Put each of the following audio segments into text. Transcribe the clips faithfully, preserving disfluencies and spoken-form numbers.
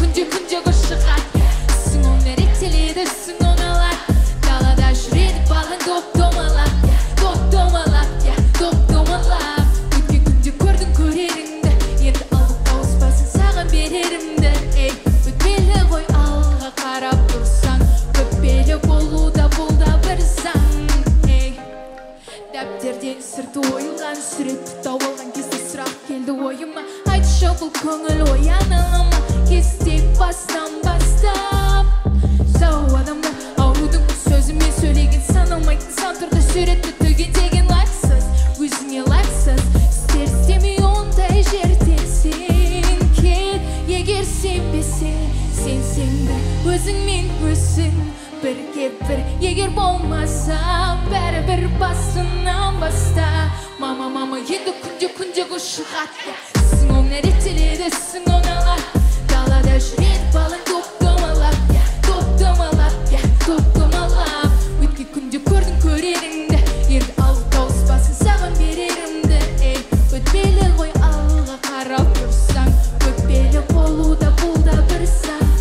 күнде күнде көшіған Түсің оңдар еттеледі, түсің оңалар Далада жүреді балың доп-домалап Доп-домалап, я доп-домалап Өткен күнде көрдің көреріңді Енді алып ауыспасын саған берерімді Ей, өтпелі ғой алға қарап тұрсаң Өтпелі болуда бұл да бір заң Ей, дәптерден сырты ойылған Суретті тауып алған кезде сұрақ келді ойыма Айтшы бұл көңіл ояна ма Кесте бастан бастап Сау адамдар аурудың сөзімен сөйлеген саналмайтын сан түрді суретті төгген деген лайксыз Өзіңе лайксыз істер істемей ондай жерден сен кел Егер сенбесең сенсең бір өзіңмен өзің бірге бір Егер болмаса бәрібір басынан баста Мама, мама, енді күнде күнде көшіғат Түсің оңдар еттеледі, түсің оңалар Далада жүреді балың доп-домалап Доп-домалап, доп-домалап Өткен күнде көрдің көреріңді Енді алып ауыспасын саған берерімді Ей, өтпелі ғой алға қарап тұрсаң Өтпелі болуда бұл да бір заң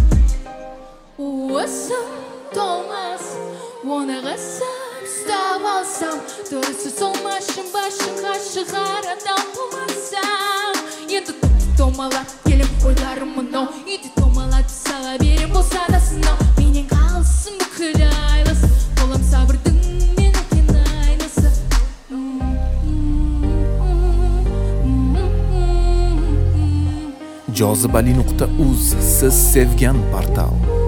Уысым толмас Оны қысып ұстап алсам Дұрысы солмашын башыңға шығар адам болмасам Енді домалап келіп ойларым мынау Үйді домалап сала берем болса да сынау Менен қалсын бүкіл айлысы Болам сабырдың мен өткен айнасы jozibali nuqta uz siz sevgan portal